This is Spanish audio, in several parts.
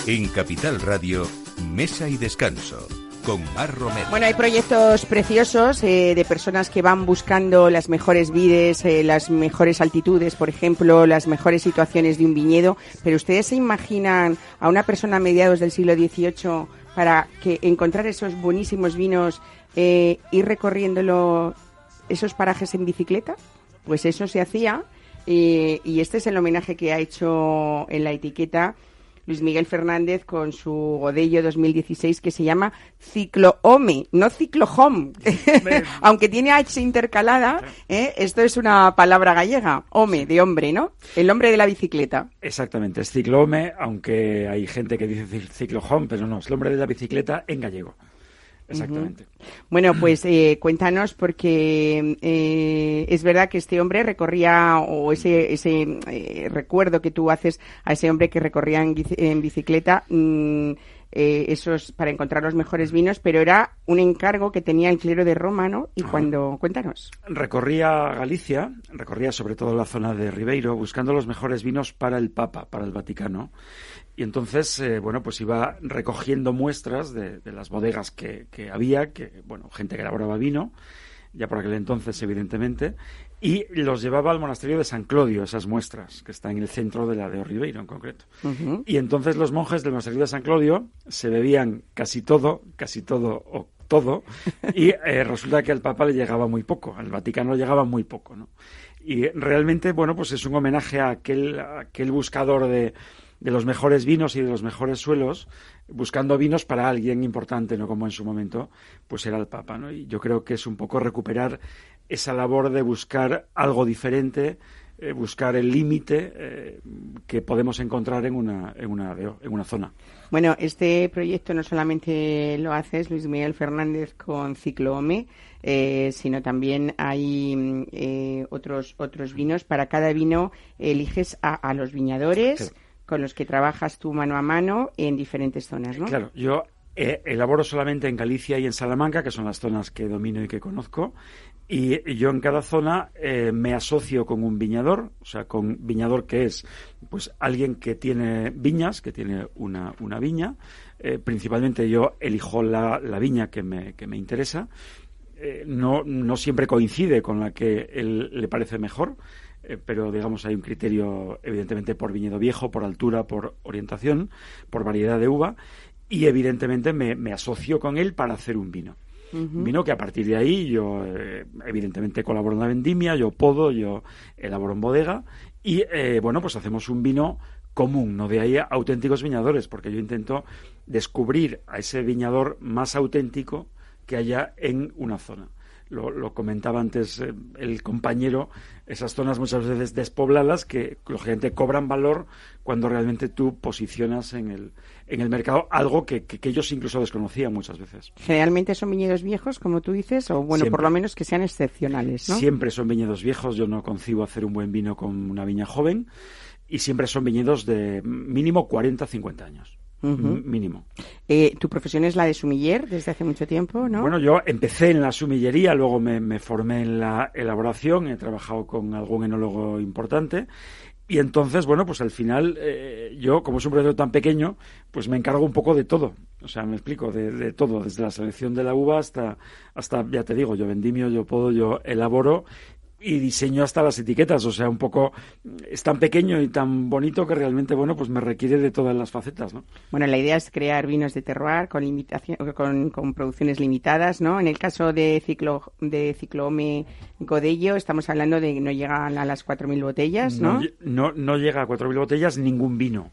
En Capital Radio, Mesa y Descanso, con Mar Romero. Bueno, hay proyectos preciosos de personas que van buscando las mejores vides, las mejores altitudes, por ejemplo, las mejores situaciones de un viñedo, pero ¿ustedes se imaginan a una persona a mediados del siglo XVIII para que encontrar esos buenísimos vinos, ir recorriéndolo, esos parajes en bicicleta? Pues eso se hacía, y este es el homenaje que ha hecho en la etiqueta Luis Miguel Fernández con su Godello 2016, que se llama Ciclohome, no Ciclohome. Aunque tiene H intercalada, esto es una palabra gallega, home, de hombre, ¿no? El hombre de la bicicleta. Exactamente, es Ciclohome, aunque hay gente que dice Ciclohome, pero no, es el hombre de la bicicleta en gallego. Exactamente. Bueno, pues cuéntanos, porque es verdad que este hombre recorría, o ese recuerdo que tú haces a ese hombre que recorría en bicicleta, esos para encontrar los mejores vinos, pero era un encargo que tenía el clero de Roma, ¿no? Y cuéntanos. Recorría Galicia, recorría sobre todo la zona de Ribeiro, buscando los mejores vinos para el Papa, para el Vaticano. Y entonces, pues iba recogiendo muestras de las bodegas que había, gente que elaboraba vino, ya por aquel entonces, evidentemente, y los llevaba al monasterio de San Clodio, esas muestras, que está en el centro de la de Ribeiro en concreto. Uh-huh. Y entonces los monjes del monasterio de San Clodio se bebían casi todo o todo, y resulta que al Papa le llegaba muy poco, al Vaticano le llegaba muy poco, ¿no? Y realmente, pues es un homenaje a aquel buscador de los mejores vinos y de los mejores suelos, buscando vinos para alguien importante, ¿no? Como en su momento, pues era el Papa, ¿no? Y yo creo que es un poco recuperar esa labor de buscar algo diferente, buscar el límite que podemos encontrar en una zona. Bueno, este proyecto no solamente lo haces, Luis Miguel Fernández, con Ciclohome, sino también hay otros vinos. Para cada vino eliges a los viñadores, claro, con los que trabajas tú mano a mano en diferentes zonas, ¿no? Claro, yo elaboro solamente en Galicia y en Salamanca, que son las zonas que domino y que conozco, y yo en cada zona me asocio con un viñador, o sea, con viñador que es pues alguien que tiene viñas, que tiene una viña. Principalmente yo elijo la viña que me interesa. No siempre coincide con la que él le parece mejor, pero digamos hay un criterio evidentemente por viñedo viejo, por altura, por orientación, por variedad de uva, y evidentemente me asocio con él para hacer un vino. Uh-huh. Un vino que a partir de ahí yo evidentemente colaboro en la vendimia, yo podo, yo elaboro en bodega y pues hacemos un vino común, no de ahí auténticos viñadores, porque yo intento descubrir a ese viñador más auténtico que haya en una zona. Lo comentaba antes el compañero, esas zonas muchas veces despobladas que lógicamente cobran valor cuando realmente tú posicionas en el mercado algo que ellos incluso desconocían muchas veces. Generalmente son viñedos viejos, como tú dices, o siempre, por lo menos que sean excepcionales, ¿no? Siempre son viñedos viejos, yo no concibo hacer un buen vino con una viña joven, y siempre son viñedos de mínimo 40-50 años. Uh-huh. Mínimo. Tu profesión es la de sumiller desde hace mucho tiempo, ¿no? Bueno, yo empecé en la sumillería, luego me formé en la elaboración, he trabajado con algún enólogo importante y entonces, pues al final yo, como es un proyecto tan pequeño, pues me encargo un poco de todo. O sea, me explico, de todo, desde la selección de la uva hasta, ya te digo, yo vendimio, yo podo, yo elaboro y diseño hasta las etiquetas, o sea, un poco es tan pequeño y tan bonito que realmente, pues me requiere de todas las facetas, ¿no? Bueno, la idea es crear vinos de terroir con producciones limitadas, ¿no? En el caso de Ciclohome Godello estamos hablando de que no llegan a las 4.000 botellas, ¿no? No llega a 4.000 botellas ningún vino.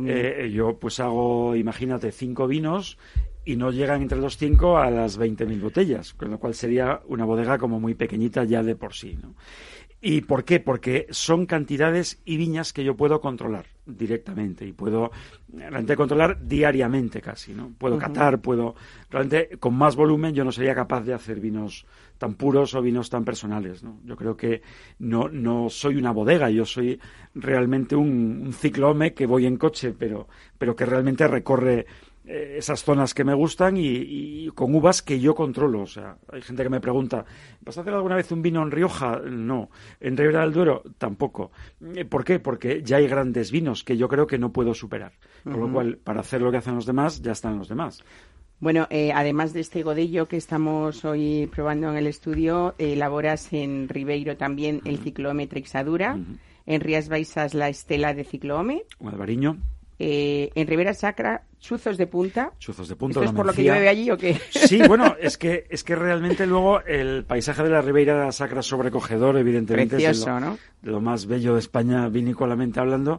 Yo pues hago, imagínate, 5 vinos y no llegan entre los 5 a las 20.000 botellas, con lo cual sería una bodega como muy pequeñita ya de por sí, ¿no? ¿Y por qué? Porque son cantidades y viñas que yo puedo controlar directamente y puedo realmente controlar diariamente casi, ¿no? Puedo catar, realmente con más volumen yo no sería capaz de hacer vinos tan puros o vinos tan personales, ¿no? Yo creo que no soy una bodega, yo soy realmente un ciclohome que voy en coche, pero que realmente recorre esas zonas que me gustan y con uvas que yo controlo. O sea, hay gente que me pregunta, ¿vas a hacer alguna vez un vino en Rioja? No. ¿En Ribera del Duero? Tampoco. ¿Por qué? Porque ya hay grandes vinos que yo creo que no puedo superar. Con lo cual, para hacer lo que hacen los demás, ya están los demás. Bueno, además de este godello que estamos hoy probando en el estudio, elaboras en Ribeiro también el Cicloome Treixadura, en Rías Baixas la Estela de Cicloome, Un albariño. En Ribera Sacra, chuzos de punta. Chuzos de punta. ¿Esto es por lo que llueve allí o qué? Sí, bueno, es que realmente luego el paisaje de la Ribeira Sacra es sobrecogedor, evidentemente. Precioso, es ¿no? De lo más bello de España, vinícolamente hablando.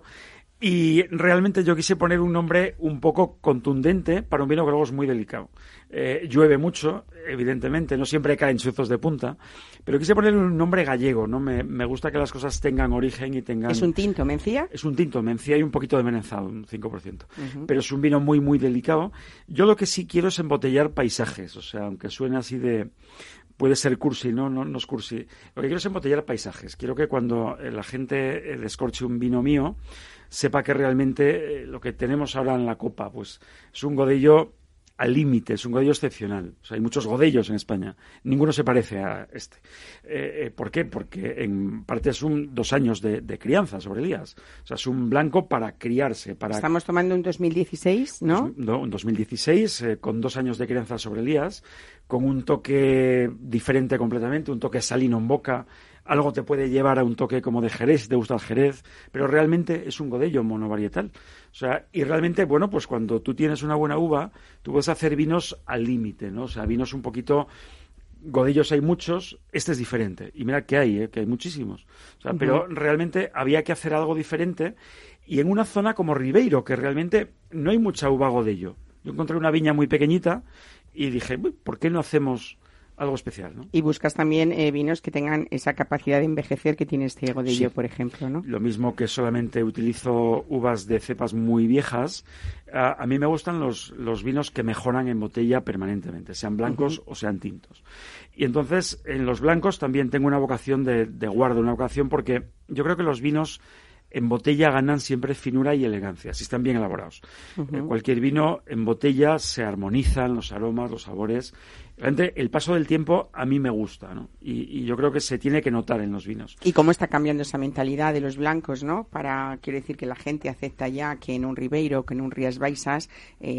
Y realmente yo quise poner un nombre un poco contundente para un vino que luego es muy delicado. Llueve mucho, evidentemente, no siempre caen chuzos de punta, pero quise ponerle un nombre gallego, ¿no? Me gusta que las cosas tengan origen y tengan... ¿Es un tinto, mencía? Es un tinto, mencía y un poquito de merenzado, un 5%. Pero es un vino muy, muy delicado. Yo lo que sí quiero es embotellar paisajes, o sea, aunque suene así de... Puede ser cursi, no es cursi. Lo que quiero es embotellar paisajes. Quiero que cuando la gente descorche un vino mío, sepa que realmente lo que tenemos ahora en la copa, pues es un godello al límite, es un godello excepcional. O sea, hay muchos godellos en España. Ninguno se parece a este. ¿Por qué? Porque en parte es 2 años de crianza sobre Elías. O sea, es un blanco para criarse. Estamos tomando un 2016, ¿no? Un 2016, con 2 años de crianza sobre Elías, con un toque diferente completamente, un toque salino en boca. Algo te puede llevar a un toque como de Jerez, si te gusta el Jerez, pero realmente es un godello monovarietal. O sea, y realmente, bueno, pues cuando tú tienes una buena uva, tú puedes hacer vinos al límite, ¿no? O sea, vinos un poquito... Godellos hay muchos, este es diferente. Y mira que hay muchísimos. O sea, pero realmente había que hacer algo diferente. Y en una zona como Ribeiro, que realmente no hay mucha uva godello. Yo encontré una viña muy pequeñita y dije, ¿por qué no hacemos algo especial, ¿no? Y buscas también vinos que tengan esa capacidad de envejecer que tiene este godello, sí, por ejemplo, ¿no? Lo mismo que solamente utilizo uvas de cepas muy viejas. A mí me gustan los vinos que mejoran en botella permanentemente, sean blancos o sean tintos. Y entonces, en los blancos también tengo una vocación de guarda, una vocación porque yo creo que los vinos en botella ganan siempre finura y elegancia, si están bien elaborados. Cualquier vino en botella se armonizan los aromas, los sabores. Realmente el paso del tiempo a mí me gusta, ¿no? Y yo creo que se tiene que notar en los vinos. ¿Y cómo está cambiando esa mentalidad de los blancos, ¿no? Quiero decir que la gente acepta ya que en un Ribeiro, que en un Rías Baixas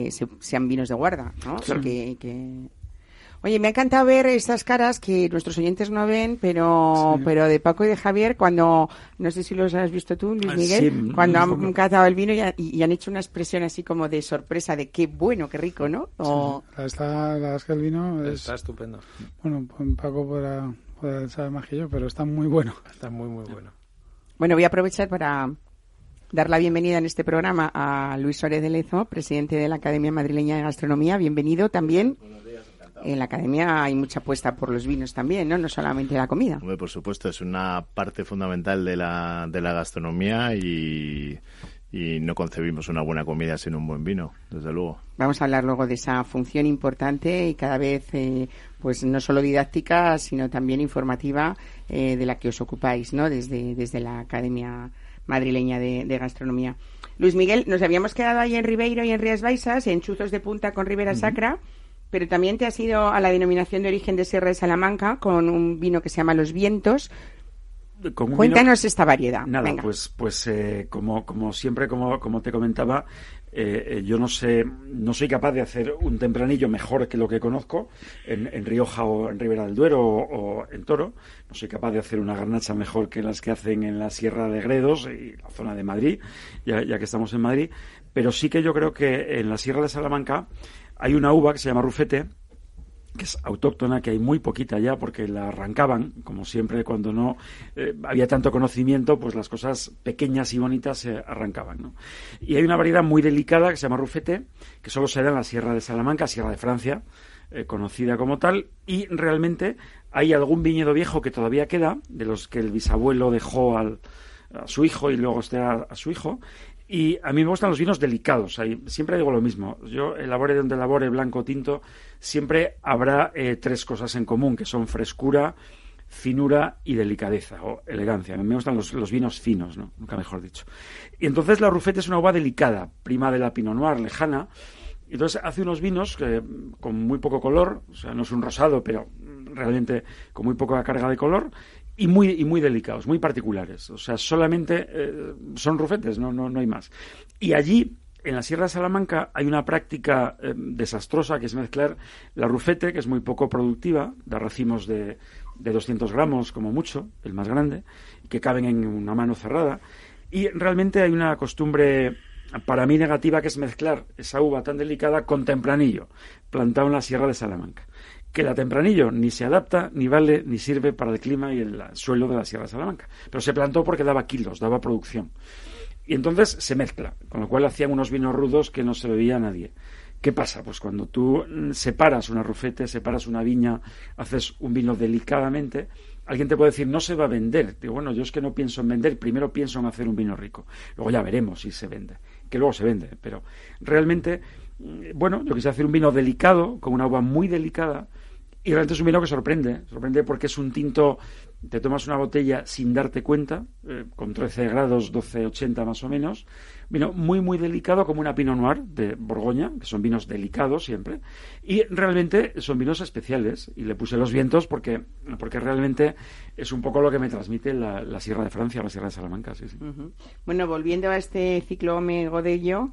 sean vinos de guarda, ¿no? Claro. Oye, me ha encantado ver estas caras que nuestros oyentes no ven, pero de Paco y de Javier, cuando, no sé si los has visto tú, Luis Miguel, sí, cuando han catado el vino y han hecho una expresión así como de sorpresa, de qué bueno, qué rico, ¿no? Sí, la verdad es que el vino está estupendo. Bueno, Paco podrá saber más que yo, pero está muy bueno. Está muy, muy bueno. Bueno, voy a aprovechar para dar la bienvenida en este programa a Luis Suárez de Lezo, presidente de la Academia Madrileña de Gastronomía. Bienvenido también. En la Academia hay mucha apuesta por los vinos también, ¿no? No solamente la comida. Hombre, por supuesto, es una parte fundamental de la gastronomía y no concebimos una buena comida sin un buen vino, desde luego. Vamos a hablar luego de esa función importante y cada vez, pues no solo didáctica, sino también informativa de la que os ocupáis, ¿no? Desde la Academia Madrileña de Gastronomía. Luis Miguel, nos habíamos quedado ahí en Ribeiro y en Rías Baixas, en chuzos de punta con Ribera Sacra. Pero también te has ido a la denominación de origen de Sierra de Salamanca con un vino que se llama Los Vientos. Cuéntanos esta variedad. Nada, venga. pues como siempre, como te comentaba, yo no soy capaz de hacer un tempranillo mejor que lo que conozco en Rioja o en Ribera del Duero o en Toro. No soy capaz de hacer una garnacha mejor que las que hacen en la Sierra de Gredos y la zona de Madrid, ya que estamos en Madrid. Pero sí que yo creo que en la Sierra de Salamanca hay una uva que se llama Rufete, que es autóctona, que hay muy poquita ya, porque la arrancaban, como siempre, cuando no había tanto conocimiento, pues las cosas pequeñas y bonitas se arrancaban, ¿no? Y hay una variedad muy delicada que se llama Rufete, que solo se da en la Sierra de Salamanca, Sierra de Francia, conocida como tal, y realmente hay algún viñedo viejo que todavía queda, de los que el bisabuelo dejó a su hijo y luego a su hijo. Y a mí me gustan los vinos delicados. Siempre digo lo mismo. Yo elabore donde elabore, blanco o tinto, siempre habrá 3 cosas en común, que son frescura, finura y delicadeza o elegancia. A mí me gustan los vinos finos, ¿no? Nunca mejor dicho. Y entonces la Rufete es una uva delicada, prima de la Pinot Noir, lejana, Entonces hace unos vinos con muy poco color, o sea, no es un rosado, pero realmente con muy poca carga de color, y muy delicados, muy particulares. O sea, solamente son rufetes, no hay más. Y allí, en la Sierra de Salamanca, hay una práctica desastrosa, que es mezclar la rufete, que es muy poco productiva, de racimos de 200 gramos como mucho, el más grande, que caben en una mano cerrada. Y realmente hay una costumbre, para mí negativa, que es mezclar esa uva tan delicada con tempranillo, plantado en la Sierra de Salamanca. Que la tempranillo ni se adapta, ni vale, ni sirve para el clima y el suelo de la Sierra de Salamanca. Pero se plantó porque daba kilos, daba producción. Y entonces se mezcla, con lo cual hacían unos vinos rudos que no se bebía a nadie. ¿Qué pasa? Pues cuando tú separas una rufete, separas una viña, haces un vino delicadamente, alguien te puede decir, no se va a vender. Digo, bueno, yo es que no pienso en vender, primero pienso en hacer un vino rico. Luego ya veremos si se vende, que luego se vende. Pero realmente, bueno, yo quise hacer un vino delicado, con una uva muy delicada, y realmente es un vino que sorprende porque es un tinto, te tomas una botella sin darte cuenta, con 13 grados, 12,80 más o menos, vino muy delicado, como una Pinot Noir de Borgoña, que son vinos delicados siempre, y realmente son vinos especiales, y le puse los vientos porque realmente es un poco lo que me transmite la Sierra de Francia, la Sierra de Salamanca. Sí. Uh-huh. Bueno, volviendo a este ciclo Home Godello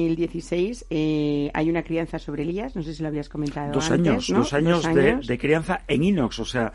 2016, hay una crianza sobre Elías, no sé si lo habías comentado antes, ¿no? 2 años de crianza en inox, o sea,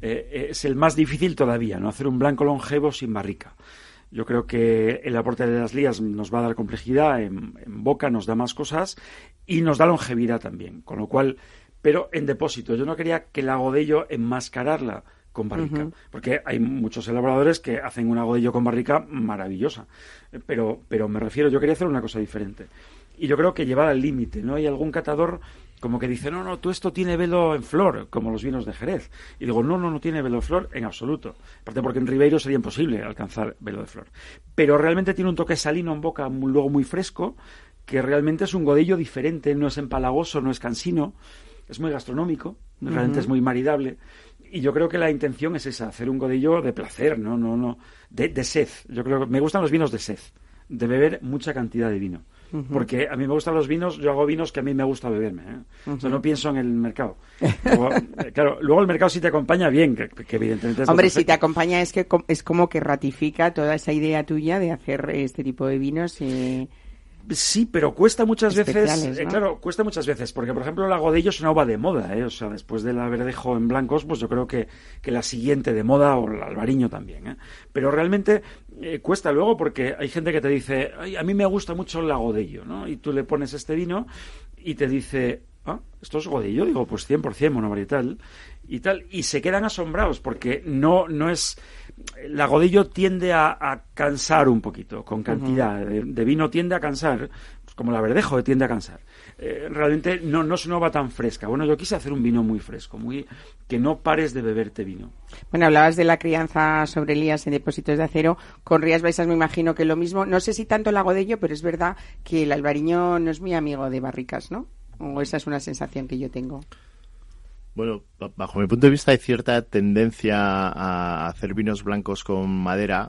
es el más difícil todavía, ¿no? Hacer un blanco longevo sin barrica. Yo creo que el aporte de las lías nos va a dar complejidad en boca, nos da más cosas y nos da longevidad también, con lo cual, pero en depósito. Yo no quería que la Godello enmascararla con barrica, porque hay muchos elaboradores que hacen una Godello con barrica maravillosa, pero me refiero, yo quería hacer una cosa diferente. Y yo creo que llevar al límite, ¿no? Hay algún catador como que dice, no, tú esto tiene velo en flor, como los vinos de Jerez. Y digo, no tiene velo de flor en absoluto. Aparte porque en Ribeiro sería imposible alcanzar velo de flor. Pero realmente tiene un toque salino en boca, luego muy fresco, que realmente es un Godello diferente, no es empalagoso, no es cansino, es muy gastronómico, realmente es muy maridable. Y yo creo que la intención es esa, hacer un Godello de placer, no, de sed. Yo creo que me gustan los vinos de sed, de beber mucha cantidad de vino. Porque a mí me gustan los vinos, yo hago vinos que a mí me gusta beberme, ¿eh? O sea, no pienso en el mercado. Luego el mercado sí te acompaña bien, que evidentemente es Hombre, si te acompaña es que es como que ratifica toda esa idea tuya de hacer este tipo de vinos. Sí, pero cuesta muchas veces, ¿no? Claro, cuesta muchas veces, porque por ejemplo la Godello es una uva de moda, o sea, después de la Verdejo en blancos, pues yo creo que la siguiente de moda, o el Albariño también, pero realmente cuesta luego porque hay gente que te dice, ay, a mí me gusta mucho la Godello, ¿no? Y tú le pones este vino y te dice, ¿esto es Godello? Digo, pues 100% monovarietal y tal, y se quedan asombrados porque no es... La Godello tiende a cansar un poquito, con cantidad de vino tiende a cansar, pues como la Verdejo tiende a cansar. Realmente no es una uva tan fresca. Bueno, yo quise hacer un vino muy fresco, que no pares de beberte vino. Bueno, hablabas de la crianza sobre Elías en depósitos de acero. Con Rías Baixas me imagino que lo mismo. No sé si tanto la Godello, pero es verdad que el albariño no es muy amigo de barricas, ¿no? O esa es una sensación que yo tengo. Bueno, bajo mi punto de vista hay cierta tendencia a hacer vinos blancos con madera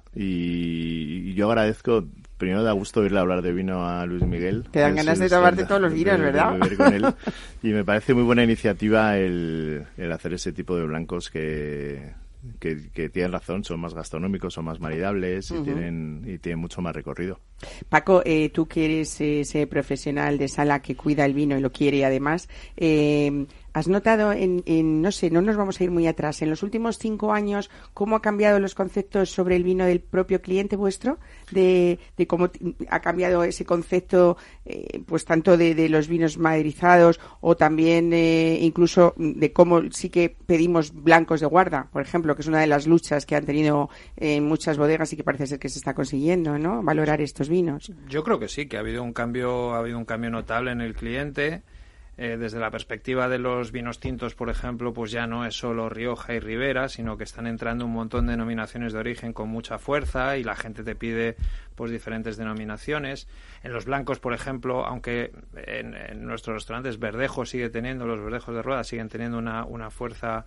y yo agradezco, primero da gusto oírle hablar de vino a Luis Miguel. Te dan ganas de tomarte todos los vinos, ¿verdad? De beber con él. Y me parece muy buena iniciativa el hacer ese tipo de blancos que tienen razón, son más gastronómicos, son más maridables y tienen mucho más recorrido. Paco, tú que eres ese profesional de sala que cuida el vino y lo quiere además, ¿has notado no sé, no nos vamos a ir muy atrás, en los últimos 5 años, cómo ha cambiado los conceptos sobre el vino del propio cliente vuestro? De cómo ha cambiado ese concepto, pues tanto de los vinos maderizados o también incluso de cómo sí que pedimos blancos de guarda, por ejemplo, que es una de las luchas que han tenido muchas bodegas y que parece ser que se está consiguiendo, ¿no? Valorar estos vinos. Yo creo que sí, que ha habido un cambio notable en el cliente. Desde la perspectiva de los vinos tintos, por ejemplo, pues ya no es solo Rioja y Ribera, sino que están entrando un montón de denominaciones de origen con mucha fuerza y la gente te pide pues diferentes denominaciones. En los blancos, por ejemplo, aunque en nuestros restaurantes Verdejo sigue teniendo, los Verdejos de Rueda siguen teniendo una fuerza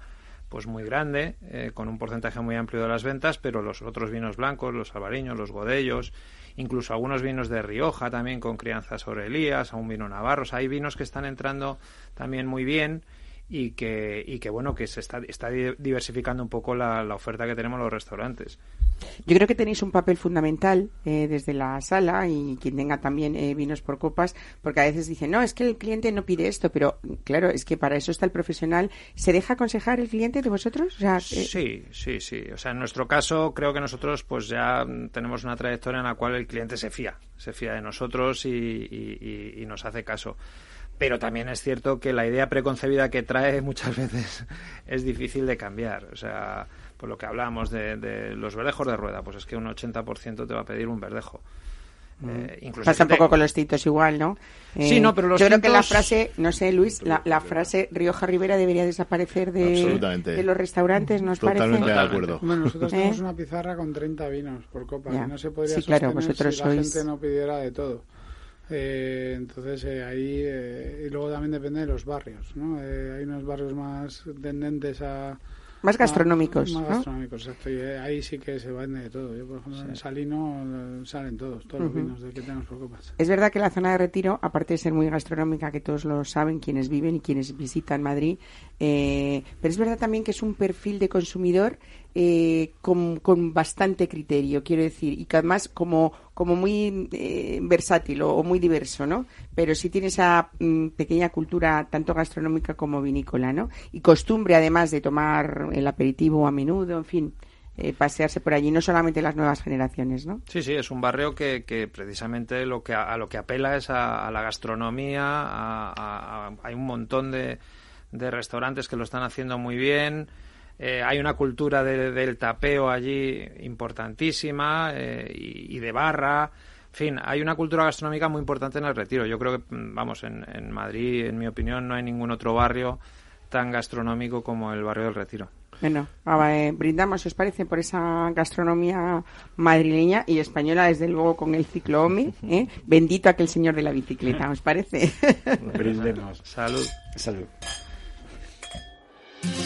pues muy grande, con un porcentaje muy amplio de las ventas, pero los otros vinos blancos, los albariños, los godellos, incluso algunos vinos de Rioja también con crianzas orelías, un vino navarro. O sea, hay vinos que están entrando también muy bien y que bueno, que se está diversificando un poco la oferta que tenemos en los restaurantes. Yo creo que tenéis un papel fundamental desde la sala y quien tenga también vinos por copas, porque a veces dicen, no, es que el cliente no pide esto, pero claro, es que para eso está el profesional. ¿Se deja aconsejar el cliente de vosotros? O sea, Sí. O sea, en nuestro caso creo que nosotros pues ya tenemos una trayectoria en la cual el cliente se fía de nosotros y nos hace caso. Pero también es cierto que la idea preconcebida que trae muchas veces es difícil de cambiar. O sea, por lo que hablábamos de los verdejos de rueda, pues es que un 80% te va a pedir un verdejo. Incluso pasa un poco con los tintos igual, ¿no? Sí, no, pero los yo creo tintos... que la frase, no sé, Luis, la frase Rioja Ribera debería desaparecer de los restaurantes, ¿nos parece? Totalmente de acuerdo. Bueno, nosotros tenemos una pizarra con 30 vinos por copa, Ya. y no se podría Sí, sostener claro, vosotros si la sois... gente no pidiera de todo. Entonces ahí y luego también depende de los barrios, ¿no? Hay unos barrios más tendentes a más gastronómicos, más ¿no? gastronómicos, exacto, y ahí sí que se vende de todo. Yo, por ejemplo, en Salino salen todos los vinos que tenemos por copas. Es verdad que la zona de Retiro, aparte de ser muy gastronómica, que todos lo saben, quienes viven y quienes visitan Madrid, pero es verdad también que es un perfil de consumidor con bastante criterio, quiero decir, y que además como muy versátil o muy diverso, ¿no? Pero sí tiene esa pequeña cultura tanto gastronómica como vinícola, ¿no? Y costumbre además de tomar el aperitivo a menudo, en fin, pasearse por allí, no solamente las nuevas generaciones, ¿no? Sí, es un barrio que precisamente a lo que apela es a la gastronomía, hay un montón de restaurantes que lo están haciendo muy bien. Hay una cultura del tapeo allí importantísima y de barra. En fin, hay una cultura gastronómica muy importante en el Retiro. Yo creo que, vamos, en Madrid, en mi opinión, no hay ningún otro barrio tan gastronómico como el barrio del Retiro. Bueno, brindamos, ¿os parece?, por esa gastronomía madrileña y española, desde luego, con el ciclo OMI, Bendito aquel señor de la bicicleta, ¿os parece? Brindemos. Salud. Salud.